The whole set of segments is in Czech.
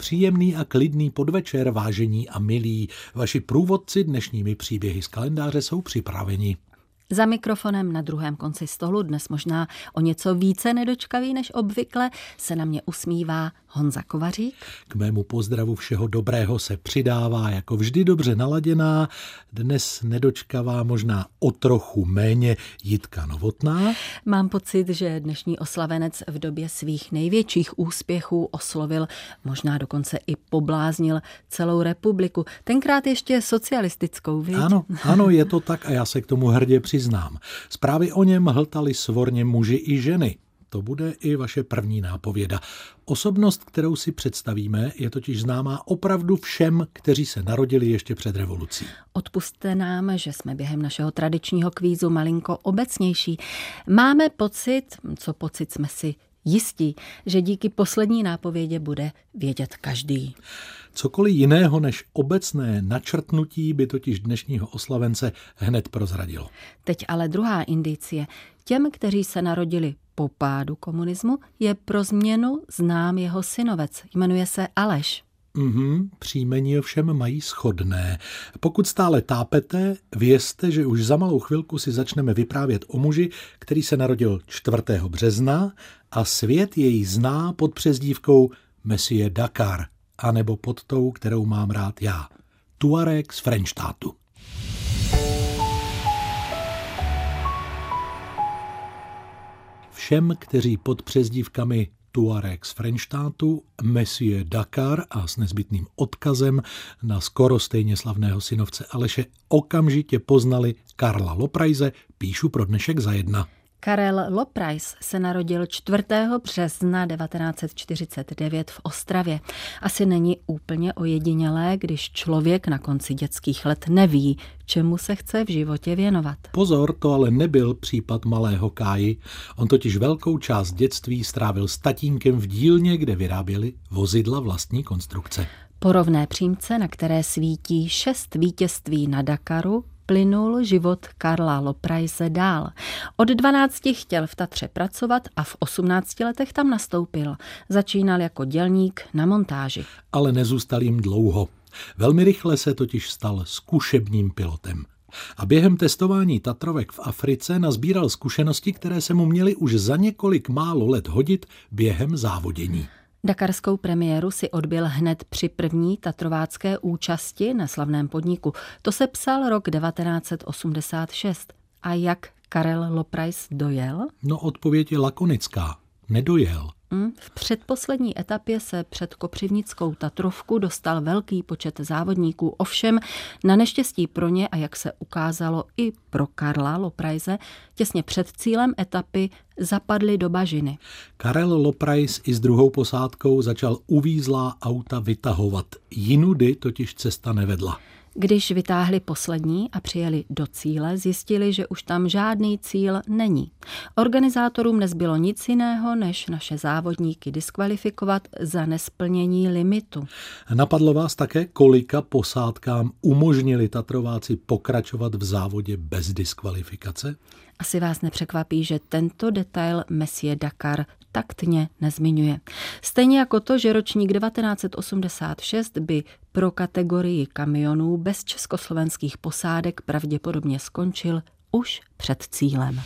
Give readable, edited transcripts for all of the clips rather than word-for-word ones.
Příjemný a klidný podvečer, vážení a milí. Vaši průvodci dnešními příběhy z kalendáře jsou připraveni. Za mikrofonem na druhém konci stolu, dnes možná o něco více nedočkavý než obvykle, se na mě usmívá Honza Kovařík. K mému pozdravu všeho dobrého se přidává jako vždy dobře naladěná, dnes nedočkavá, možná o trochu méně, Jitka Novotná. Mám pocit, že dnešní oslavenec v době svých největších úspěchů oslovil, možná dokonce i pobláznil celou republiku. Tenkrát ještě socialistickou, viď? Ano, je to tak a já se k tomu hrdě přiznám. Zprávy o něm hltali svorně muži i ženy. To bude i vaše první nápověda. Osobnost, kterou si představíme, je totiž známá opravdu všem, kteří se narodili ještě před revolucí. Odpusťte nám, že jsme během našeho tradičního kvízu malinko obecnější. Máme pocit jsme si jistí, že díky poslední nápovědě bude vědět každý. Cokoliv jiného než obecné načrtnutí by totiž dnešního oslavence hned prozradilo. Teď ale druhá indicie. Těm, kteří se narodili po pádu komunismu, je pro změnu znám jeho synovec. Jmenuje se Aleš. Příjmení ovšem mají shodné. Pokud stále tápete, vězte, že už za malou chvilku si začneme vyprávět o muži, který se narodil 4. března a svět jej zná pod přezdívkou Monsieur Dakar, anebo pod tou, kterou mám rád já. Tuareg z Frenštátu. Všem, kteří pod přezdívkami Tuareg z Frenštátu, Monsieur Dakar a s nezbytným odkazem na skoro stejně slavného synovce Aleše okamžitě poznali Karla Loprajse, píšu pro dnešek za jedna. Karel Loprais se narodil 4. března 1949 v Ostravě. Asi není úplně ojedinělé, když člověk na konci dětských let neví, čemu se chce v životě věnovat. Pozor, to ale nebyl případ malého Káji. On totiž velkou část dětství strávil s tatínkem v dílně, kde vyráběli vozidla vlastní konstrukce. Po rovné přímce, na které svítí 6 vítězství na Dakaru, plynul život Karla Lopraise dál. Od 12 chtěl v Tatře pracovat a v 18 letech tam nastoupil. Začínal jako dělník na montáži. Ale nezůstal jim dlouho. Velmi rychle se totiž stal zkušebním pilotem. A během testování Tatrovek v Africe nazbíral zkušenosti, které se mu měly už za několik málo let hodit během závodění. Dakarskou premiéru si odbyl hned při první tatrovácké účasti na slavném podniku. To se psal rok 1986. A jak Karel Loprais dojel? No, odpověď je lakonická. Nedojel. V předposlední etapě se před Kopřivnickou Tatrovku dostal velký počet závodníků. Ovšem na neštěstí pro ně a jak se ukázalo i pro Karla Lopraise, těsně před cílem etapy zapadli do bažiny. Karel Loprais i s druhou posádkou začal uvízlá auta vytahovat. Jinudy totiž cesta nevedla. Když vytáhli poslední a přijeli do cíle, zjistili, že už tam žádný cíl není. Organizátorům nezbylo nic jiného, než naše závodníky diskvalifikovat za nesplnění limitu. Napadlo vás také, kolika posádkám umožnili Tatrováci pokračovat v závodě bez diskvalifikace? Asi vás nepřekvapí, že tento detail Monsieur Dakar taktně nezmiňuje. Stejně jako to, že ročník 1986 by pro kategorii kamionů bez československých posádek pravděpodobně skončil už před cílem.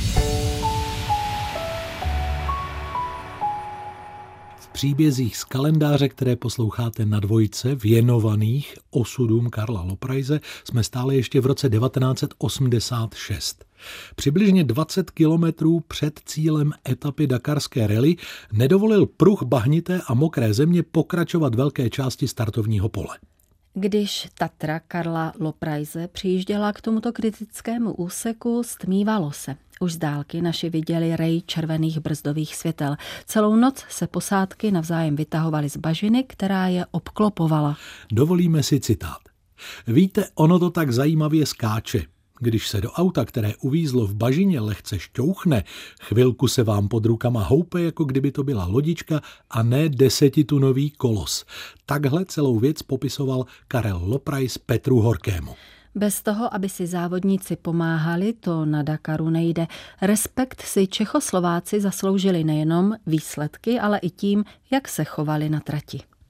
V příbězích z kalendáře, které posloucháte na Dvojce, věnovaných osudům Karla Lopraise, jsme stále ještě v roce 1986. Přibližně 20 kilometrů před cílem etapy dakarské rally nedovolil pruh bahnité a mokré země pokračovat velké části startovního pole. Když Tatra Karla Lopraise přijížděla k tomuto kritickému úseku, stmívalo se. Už z dálky naši viděli rej červených brzdových světel. Celou noc se posádky navzájem vytahovaly z bažiny, která je obklopovala. Dovolíme si citát. Víte, ono to tak zajímavě skáče. Když se do auta, které uvízlo v bažině, lehce šťouchne, chvilku se vám pod rukama houpe, jako kdyby to byla lodička a ne 10tunový kolos. Takhle celou věc popisoval Karel Loprais Petru Horkému. Bez toho, aby si závodníci pomáhali, to na Dakaru nejde. Respekt si Čechoslováci zasloužili nejenom výsledky, ale i tím, jak se chovali na trati.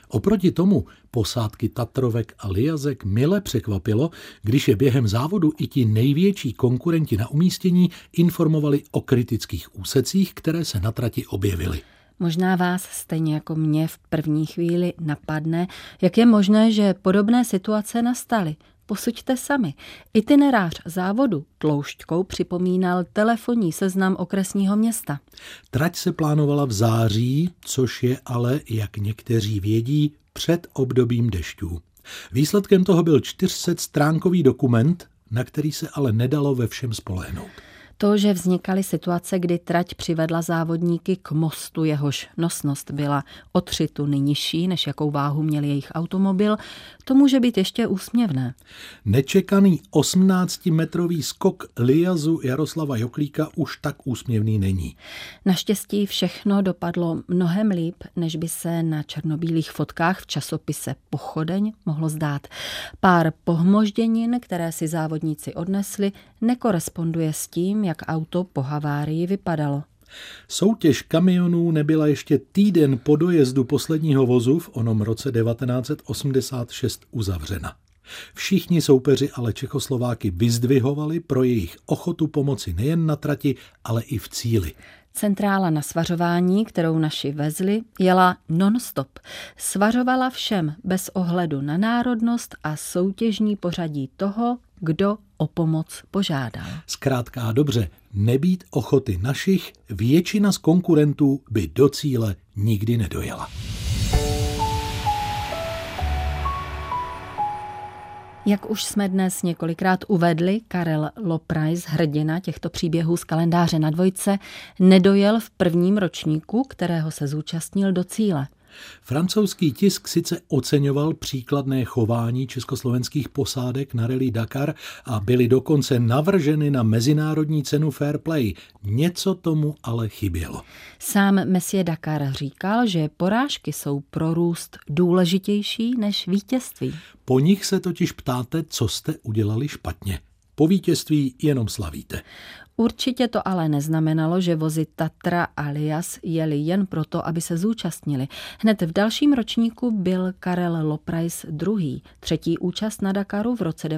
Oproti tomu posádky Tatrovek a Lyazek mile překvapilo, když je během závodu i ti největší konkurenti na umístění informovali o kritických úsecích, které se na trati objevily. Možná vás stejně jako mě v první chvíli napadne, jak je možné, že podobné situace nastaly. Posuďte sami. Itinerář závodu tloušťkou připomínal telefonní seznam okresního města. Trať se plánovala v září, což je ale, jak někteří vědí, před obdobím dešťů. Výsledkem toho byl 400stránkový dokument, na který se ale nedalo ve všem spolehnout. To, že vznikaly situace, kdy trať přivedla závodníky k mostu, jehož nosnost byla o 3 tuny nižší, než jakou váhu měl jejich automobil, to může být ještě úsměvné. Nečekaný 18metrový skok Lyazu Jaroslava Joklíka už tak úsměvný není. Naštěstí všechno dopadlo mnohem líp, než by se na černobílých fotkách v časopise Pochodeň mohlo zdát. Pár pohmožděnin, které si závodníci odnesli, nekoresponduje s tím, jak auto po havárii vypadalo. Soutěž kamionů nebyla ještě týden po dojezdu posledního vozu v onom roce 1986 uzavřena. Všichni soupeři ale Čechoslováky vyzdvihovali pro jejich ochotu pomoci nejen na trati, ale i v cíli. Centrála na svařování, kterou naši vezli, jela non-stop. Svařovala všem bez ohledu na národnost a soutěžní pořadí toho, kdo o pomoc požádal. Zkrátka a dobře, nebýt ochoty našich, většina z konkurentů by do cíle nikdy nedojela. Jak už jsme dnes několikrát uvedli, Karel Loprais, hrdina těchto příběhů z kalendáře na dvojce, nedojel v prvním ročníku, kterého se zúčastnil do cíle. Francouzský tisk sice oceňoval příkladné chování československých posádek na Rallye Dakar a byly dokonce navrženy na mezinárodní cenu Fair Play. Něco tomu ale chybělo. Sám Messier Dakar říkal, že porážky jsou pro růst důležitější než vítězství. Po nich se totiž ptáte, co jste udělali špatně. Po vítězství jenom slavíte. Určitě to ale neznamenalo, že vozy Tatra a Lyaz jeli jen proto, aby se zúčastnili. Hned v dalším ročníku byl Karel Loprais druhý. Třetí účast na Dakaru v roce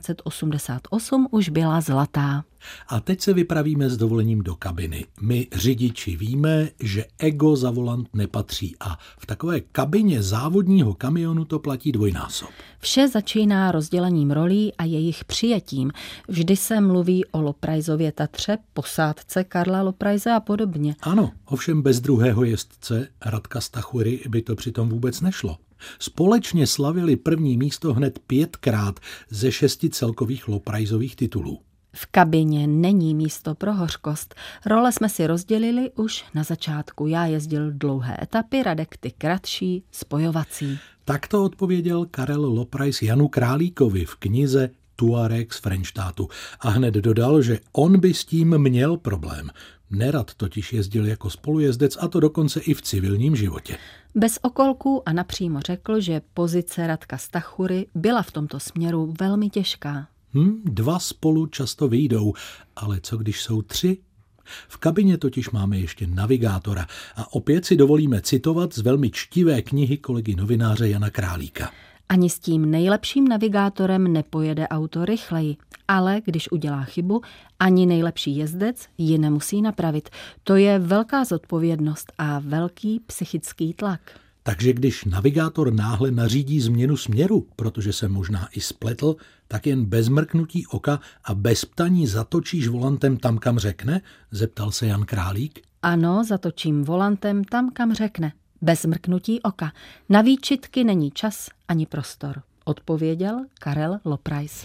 1988 už byla zlatá. A teď se vypravíme s dovolením do kabiny. My řidiči víme, že ego za volant nepatří a v takové kabině závodního kamionu to platí dvojnásob. Vše začíná rozdělením rolí a jejich přijetím. Vždy se mluví o Lopraisově Tatře, posádce Karla Lopraise a podobně. Ano, ovšem bez druhého jezdce Radka Stachury by to přitom vůbec nešlo. Společně slavili první místo hned 5krát ze 6 celkových Lopraisových titulů. V kabině není místo pro hořkost. Role jsme si rozdělili už na začátku. Já jezdil dlouhé etapy, Radek ty kratší, spojovací. Takto odpověděl Karel Loprais Janu Králíkovi v knize Tuareg z Frenštátu a hned dodal, že on by s tím měl problém. Nerad totiž jezdil jako spolujezdec, a to dokonce i v civilním životě. Bez okolků a napřímo řekl, že pozice Radka Stachury byla v tomto směru velmi těžká. 2 spolu často vyjdou, ale co když jsou 3? V kabině totiž máme ještě navigátora a opět si dovolíme citovat z velmi čtivé knihy kolegy novináře Jana Králíka. Ani s tím nejlepším navigátorem nepojede auto rychleji, ale když udělá chybu, ani nejlepší jezdec ji nemusí napravit. To je velká zodpovědnost a velký psychický tlak. Takže když navigátor náhle nařídí změnu směru, protože se možná i spletl, tak jen bez mrknutí oka a bez ptaní zatočíš volantem tam, kam řekne? Zeptal se Jan Králík. Ano, zatočím volantem tam, kam řekne. Bez mrknutí oka. Na výčitky není čas ani prostor, odpověděl Karel Loprais.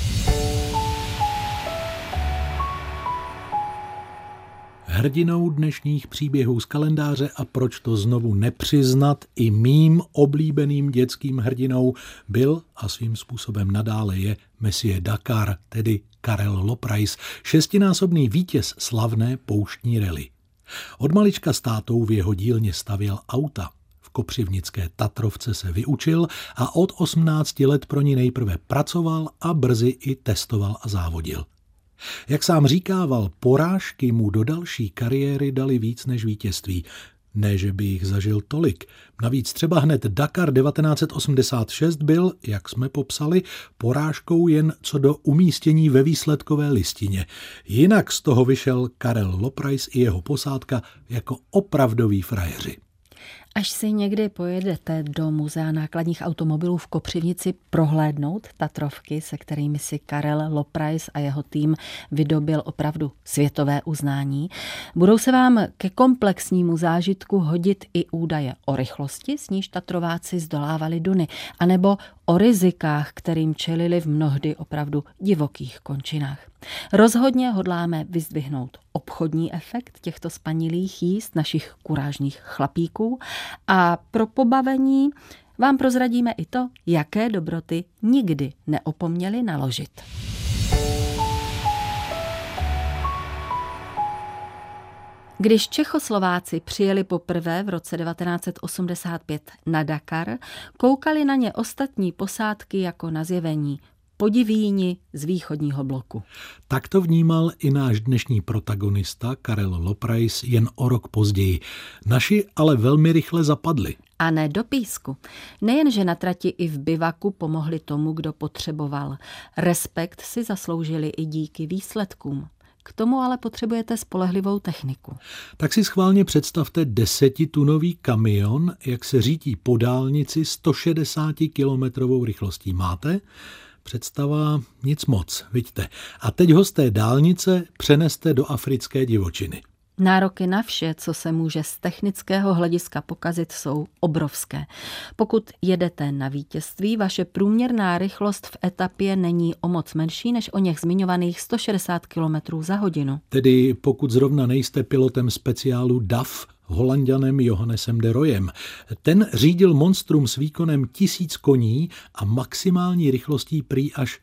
Hrdinou dnešních příběhů z kalendáře a proč to znovu nepřiznat i mým oblíbeným dětským hrdinou byl a svým způsobem nadále je Messier Dakar, tedy Karel Loprais, 6násobný vítěz slavné pouštní rally. Od malička s tátou v jeho dílně stavěl auta. V kopřivnické Tatrovce se vyučil a od 18 let pro ní nejprve pracoval a brzy i testoval a závodil. Jak sám říkával, porážky mu do další kariéry dali víc než vítězství. Ne, že by jich zažil tolik. Navíc třeba hned Dakar 1986 byl, jak jsme popsali, porážkou jen co do umístění ve výsledkové listině. Jinak z toho vyšel Karel Loprajs i jeho posádka jako opravdoví frajeři. Až si někdy pojedete do Muzea nákladních automobilů v Kopřivnici prohlédnout tatrovky, se kterými si Karel Loprajs a jeho tým vydobil opravdu světové uznání, budou se vám ke komplexnímu zážitku hodit i údaje o rychlosti, s níž tatrováci zdolávali duny, anebo o rizikách, kterým čelili v mnohdy opravdu divokých končinách. Rozhodně hodláme vyzdvihnout obchodní efekt těchto spanilých jízd našich kurážných chlapíků a pro pobavení vám prozradíme i to, jaké dobroty nikdy neopomněli naložit. Když Čechoslováci přijeli poprvé v roce 1985 na Dakar, koukali na ně ostatní posádky jako na zjevení, podivíni z východního bloku. Tak to vnímal i náš dnešní protagonista Karel Loprajs jen o rok později. Naši ale velmi rychle zapadli. A ne do písku. Nejenže na trati i v bivaku pomohli tomu, kdo potřeboval. Respekt si zasloužili i díky výsledkům. K tomu ale potřebujete spolehlivou techniku. Tak si schválně představte 10tunový kamion, jak se řítí po dálnici 160 kilometrovou rychlostí. Máte? Představa nic moc, vidíte. A teď ho z té dálnice přeneste do africké divočiny. Nároky na vše, co se může z technického hlediska pokazit, jsou obrovské. Pokud jedete na vítězství, vaše průměrná rychlost v etapě není o moc menší než o něch zmiňovaných 160 km za hodinu. Tedy pokud zrovna nejste pilotem speciálu DAF, Holanďanem Johannesem de Royem. Ten řídil monstrum s výkonem 1000 koní a maximální rychlostí prý až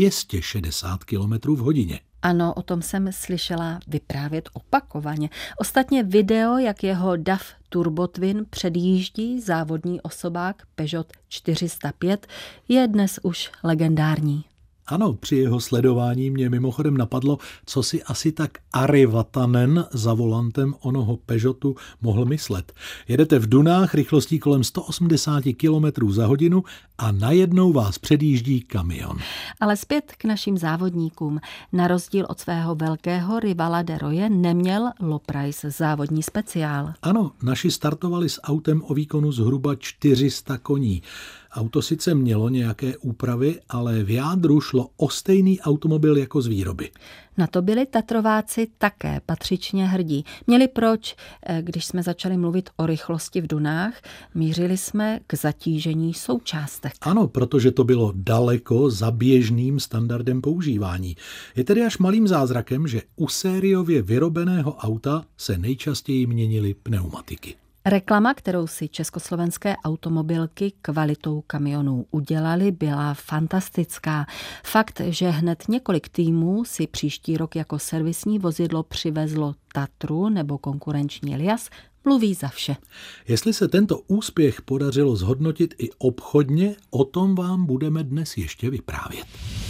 260 km v hodině. Ano, o tom jsem slyšela vyprávět opakovaně. Ostatně video, jak jeho DAF Turbo Twin předjíždí závodní osobák Peugeot 405, je dnes už legendární. Ano, při jeho sledování mě mimochodem napadlo, co si asi tak Ari Vatanen za volantem onoho Peugeotu mohl myslet. Jedete v dunách rychlostí kolem 180 km za hodinu a najednou vás předjíždí kamion. Ale zpět k našim závodníkům. Na rozdíl od svého velkého rivala de Roye neměl Loprajs závodní speciál. Ano, naši startovali s autem o výkonu zhruba 400 koní. Auto sice mělo nějaké úpravy, ale v jádru šlo o stejný automobil jako z výroby. Na to byli tatrováci také patřičně hrdí. Měli proč, když jsme začali mluvit o rychlosti v dunách, mířili jsme k zatížení součástek. Ano, protože to bylo daleko za běžným standardem používání. Je tedy až malým zázrakem, že u sériově vyrobeného auta se nejčastěji měnily pneumatiky. Reklama, kterou si československé automobilky kvalitou kamionů udělali, byla fantastická. Fakt, že hned několik týmů si příští rok jako servisní vozidlo přivezlo Tatru nebo konkurenční Liaz, mluví za vše. Jestli se tento úspěch podařilo zhodnotit i obchodně, o tom vám budeme dnes ještě vyprávět.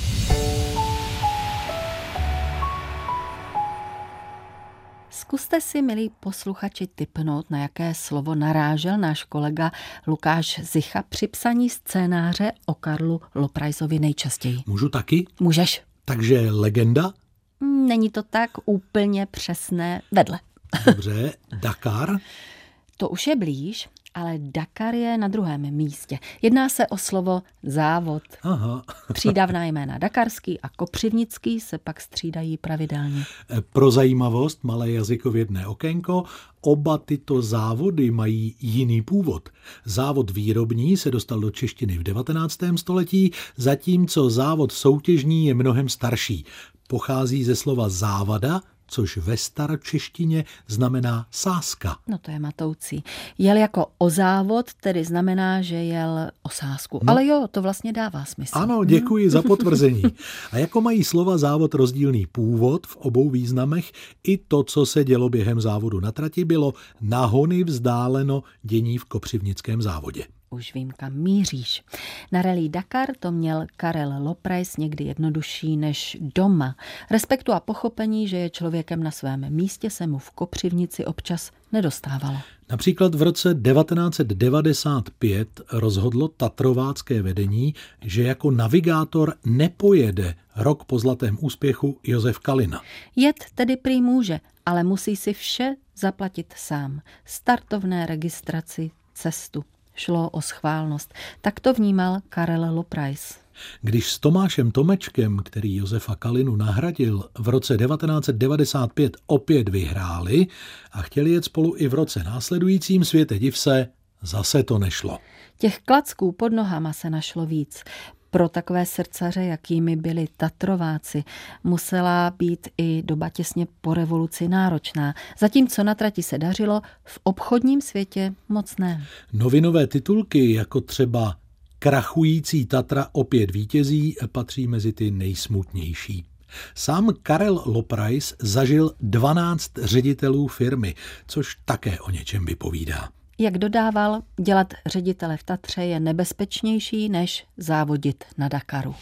Zkuste si, milí posluchači, tipnout, na jaké slovo narážel náš kolega Lukáš Zicha při psaní scénáře o Karlu Loprajsovi nejčastěji. Můžu taky? Můžeš. Takže legenda? Není to tak úplně přesné, vedle. Dobře, Dakar? To už je blíž, ale Dakar je na druhém místě. Jedná se o slovo závod. Aha. Přídavná jména dakarský a kopřivnický se pak střídají pravidelně. Pro zajímavost, malé jazykovědné okénko, oba tyto závody mají jiný původ. Závod výrobní se dostal do češtiny v 19. století, zatímco závod soutěžní je mnohem starší. Pochází ze slova závada, což ve staročeštině znamená sázka. No to je matoucí. Jel jako o závod, tedy znamená, že jel o sázku. No. Ale jo, to vlastně dává smysl. Ano, děkuji za potvrzení. A jako mají slova závod rozdílný původ v obou významech, i to, co se dělo během závodu na trati, bylo na hony vzdáleno dění v kopřivnickém závodě. Už vím, kam míříš. Na Rallye Dakar to měl Karel Loprajs někdy jednodušší než doma. Respektu a pochopení, že je člověkem na svém místě, se mu v Kopřivnici občas nedostávalo. Například v roce 1995 rozhodlo tatrovácké vedení, že jako navigátor nepojede rok po zlatém úspěchu Josef Kalina. Jet tedy prý může, ale musí si vše zaplatit sám. Startovné, registraci, cestu. Šlo o schválnost. Tak to vnímal Karel Loprajs. Když s Tomášem Tomečkem, který Josefa Kalinu nahradil, v roce 1995 opět vyhráli a chtěli jet spolu i v roce následujícím, světe div se, zase to nešlo. Těch klacků pod nohama se našlo víc. Pro takové srdcaře, jakými byli Tatrováci, musela být i doba těsně po revoluci náročná. Zatímco na trati se dařilo, v obchodním světě moc ne. Novinové titulky, jako třeba Krachující Tatra opět vítězí, patří mezi ty nejsmutnější. Sám Karel Loprajs zažil 12 ředitelů firmy, což také o něčem vypovídá. Jak dodával, dělat ředitele v Tatře je nebezpečnější, než závodit na Dakaru.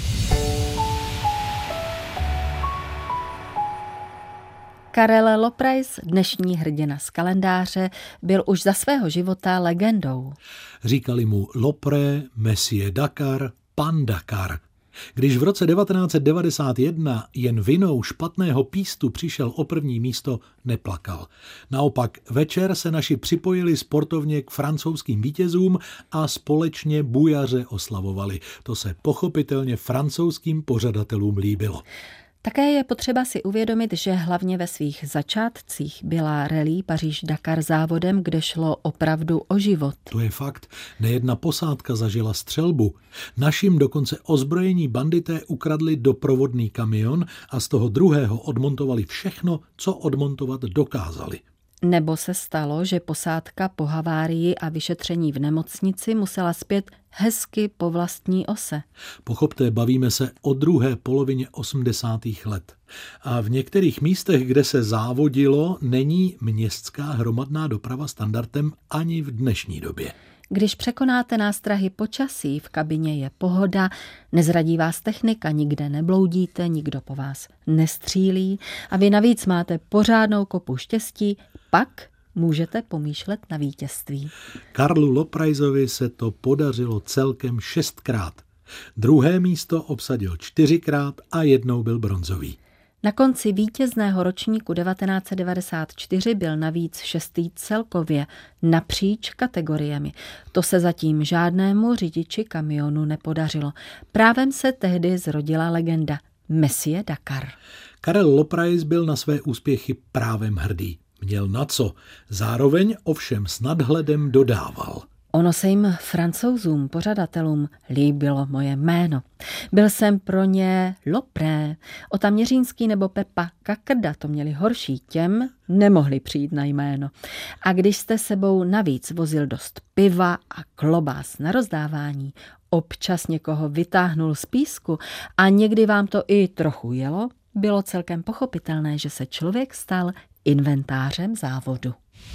Karel Loprajs, dnešní hrdina z kalendáře, byl už za svého života legendou. Říkali mu Lopre, Monsieur Dakar, Pan Dakar. Když v roce 1991 jen vinou špatného pístu přišel o první místo, neplakal. Naopak večer se naši připojili sportovně k francouzským vítězům a společně bujaře oslavovali. To se pochopitelně francouzským pořadatelům líbilo. Také je potřeba si uvědomit, že hlavně ve svých začátcích byla Rallye Paříž-Dakar závodem, kde šlo opravdu o život. To je fakt. Nejedna posádka zažila střelbu. Našim dokonce ozbrojení bandité ukradli doprovodný kamion a z toho druhého odmontovali všechno, co odmontovat dokázali. Nebo se stalo, že posádka po havárii a vyšetření v nemocnici musela zpět hezky po vlastní ose. Pochopte, bavíme se o druhé polovině 80. let. A v některých místech, kde se závodilo, není městská hromadná doprava standardem ani v dnešní době. Když překonáte nástrahy počasí, v kabině je pohoda, nezradí vás technika, nikde nebloudíte, nikdo po vás nestřílí a vy navíc máte pořádnou kopu štěstí, pak můžete pomýšlet na vítězství. Karlu Loprajsovi se to podařilo celkem 6krát. Druhé místo obsadil 4krát a jednou byl bronzový. Na konci vítězného ročníku 1994 byl navíc 6. celkově napříč kategoriemi. To se zatím žádnému řidiči kamionu nepodařilo. Právem se tehdy zrodila legenda Monsieur Dakar. Karel Loprajs byl na své úspěchy právem hrdý. Měl na co. Zároveň ovšem s nadhledem dodával. Ono se jim Francouzům, pořadatelům, líbilo moje jméno. Byl jsem pro ně Lopré. Otaměřínský nebo Pepa Kakrda to měli horší, těm nemohli přijít na jméno. A když jste sebou navíc vozil dost piva a klobás na rozdávání, občas někoho vytáhnul z písku a někdy vám to i trochu jelo, bylo celkem pochopitelné, že se člověk stal inventářem závodu.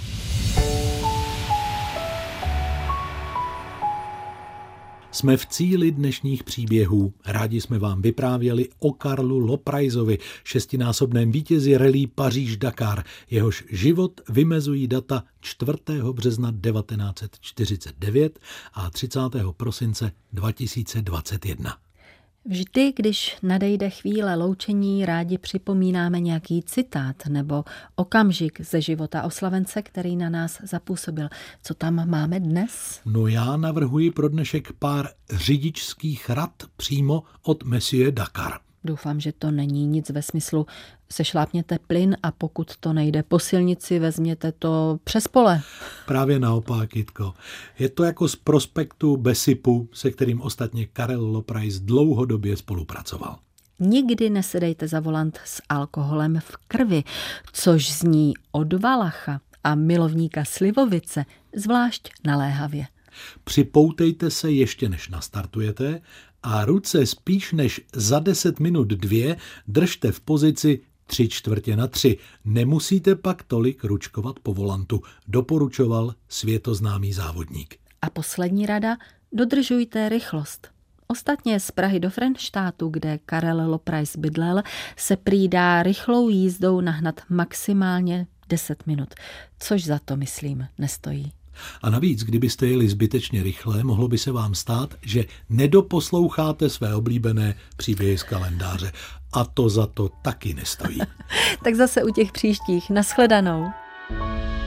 Jsme v cíli dnešních příběhů. Rádi jsme vám vyprávěli o Karlu Loprajsovi, 6násobném vítězi Rallye Paříž-Dakar. Jehož život vymezují data 4. března 1949 a 30. prosince 2021. Vždy, když nadejde chvíle loučení, rádi připomínáme nějaký citát nebo okamžik ze života oslavence, který na nás zapůsobil. Co tam máme dnes? No já navrhuji pro dnešek pár řidičských rad přímo od Monsieur Dakar. Doufám, že to není nic ve smyslu sešlápněte plyn a pokud to nejde po silnici, vezměte to přes pole. Právě naopak, Jitko. Je to jako z prospektu Besipu, se kterým ostatně Karel Loprajs dlouhodobě spolupracoval. Nikdy nesedejte za volant s alkoholem v krvi, což zní od Valacha a milovníka slivovice, zvlášť naléhavě. Připoutejte se ještě než nastartujete a ruce spíš než za 10 minut 2 držte v pozici 3/4. Nemusíte pak tolik ručkovat po volantu, doporučoval světoznámý závodník. A poslední rada, dodržujte rychlost. Ostatně z Prahy do Frenštátu, kde Karel Loprais bydlel, se prý dá rychlou jízdou nahnat maximálně 10 minut, což za to, myslím, nestojí. A navíc, kdybyste jeli zbytečně rychle, mohlo by se vám stát, že nedoposloucháte své oblíbené příběhy z kalendáře. A to za to taky nestojí. Tak zase u těch příštích. Nashledanou.